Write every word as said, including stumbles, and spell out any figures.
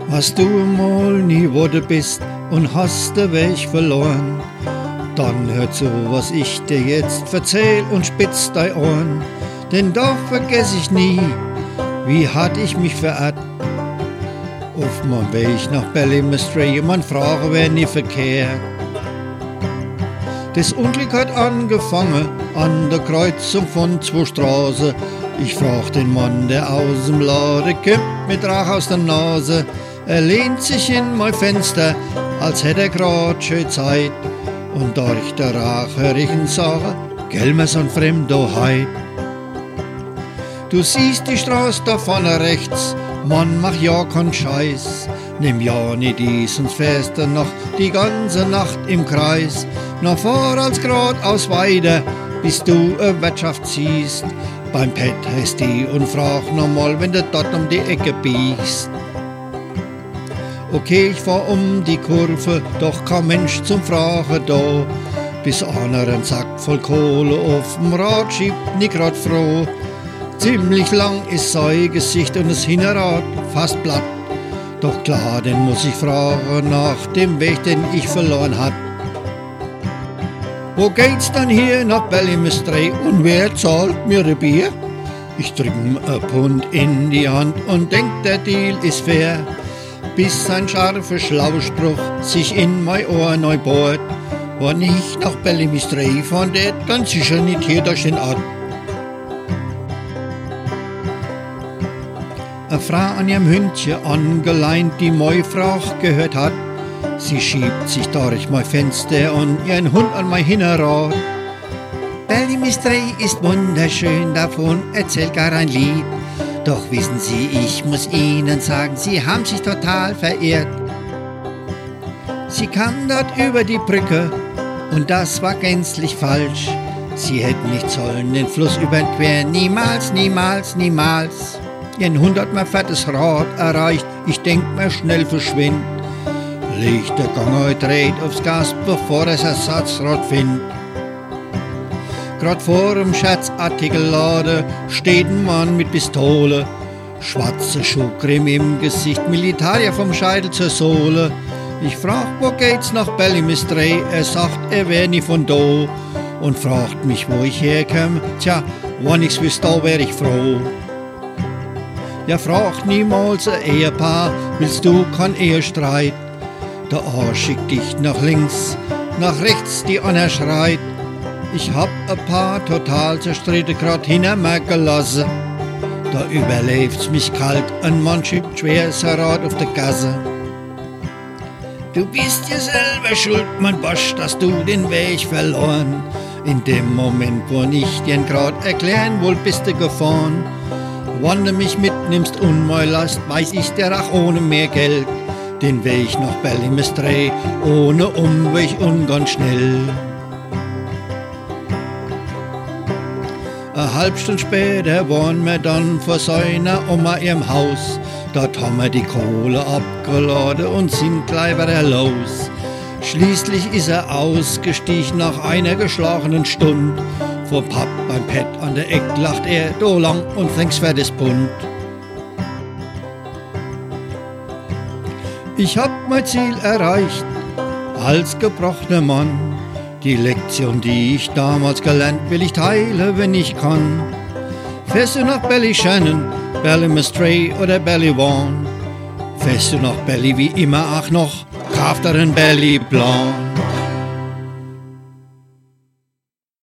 Was du mal nie wo du bist und hast den Weg verloren, dann hör zu, was ich dir jetzt erzähl und spitz dein Ohren, denn doch vergess ich nie, wie hart ich mich verehrt. Auf meinem Weg nach Ballymastray, man frage, wer nie verkehrt. Das Unglück hat angefangen an der Kreuzung von zwei Straßen. Ich frag den Mann, der aus dem Laden kommt mit Rauch aus der Nase. Er lehnt sich in mein Fenster, als hätte er grad schön Zeit. Und durch der Rauch hör ich ihn sagen, gell mir so'n Fremdoheit. Du siehst die Straße da vorne rechts, Mann, mach ja keinen Scheiß. Nimm ja nicht dies, sonst fährst du noch die ganze Nacht im Kreis. Noch vor als grad aus weiter, bis du eine Wirtschaft siehst. Beim Pet heißt die und frag nochmal, wenn du dort um die Ecke biegst. Okay, ich fahr um die Kurve, doch kein Mensch zum Fragen da. Bis einer einen Sack voll Kohle auf dem Rad schiebt, nicht grad froh. Ziemlich lang ist sein Gesicht und das Hinterrad fast platt. Doch klar, den muss ich fragen nach dem Weg, den ich verloren hab. Wo geht's dann hier nach Ballymastray und wer zahlt mir ein Bier? Ich drück ihm ein Pfund in die Hand und denk, der Deal ist fair. Bis sein scharfer Schlauspruch sich in mein Ohr neu bohrt. Wenn ich nach Ballymastray fahren tät, dann sicher nicht hier durch den Ort. Eine Frau an ihrem Hündchen angeleint, die meine Frage gehört hat. Sie schiebt sich durch mein Fenster und ihren Hund an mein Hinterrad. Ballymastray ist wunderschön, davon erzählt gar ein Lied. Doch wissen Sie, ich muss Ihnen sagen, Sie haben sich total verirrt. Sie kam dort über die Brücke und das war gänzlich falsch. Sie hätten nicht sollen den Fluss überqueren, niemals, niemals, niemals. Ihren Hund hat mein fettes Rad erreicht, ich denk mir schnell verschwind. Legt der Ganger dreht aufs Gas, bevor es Ersatzrad findet. Grad vor dem Scherzartikelladen steht ein Mann mit Pistole. Schwarze Schuhcreme im Gesicht, Militarier vom Scheitel zur Sohle. Ich frag, wo geht's nach Ballymastray? Er sagt, er wär nie von do. Und fragt mich, wo ich herkomm. Tja, wenn ich's wüsst, da wär ich froh. Ja, fragt niemals ein Ehepaar, willst du kein Ehestreit? Der A schickt dich nach links, nach rechts, die Anna schreit. Ich hab ein paar total zerstritten grad hinter mir gelassen. Da überläuft's mich kalt, ein Mann schiebt schwer sein Rad auf der Gasse. Du bist ja selber schuld, mein Bosch, dass du den Weg verloren. In dem Moment, wo ich dir grad erklären wollt, bist du gefahren. Wenn du mich mitnimmst und mein Last, weiß ich dir auch ohne mehr Geld den Weg nach Ballymastray, ohne Umweg und ganz schnell. Eine halbe Stunde später waren wir dann vor seiner Oma ihrem Haus. Dort haben wir die Kohle abgeladen und sind gleich wieder los. Schließlich ist er ausgestiegen nach einer geschlagenen Stunde. Vor Papp beim Pet an der Eck lacht er, do lang und fängst für das Bund. Ich hab mein Ziel erreicht, als gebrochener Mann. Die Lektion, die ich damals gelernt, will ich teilen, wenn ich kann. Fährst du nach Ballyshannon, Ballymastray oder Ballyvaughan? Fährst du nach Bally wie immer auch noch, kauf dir einen Ballyblan.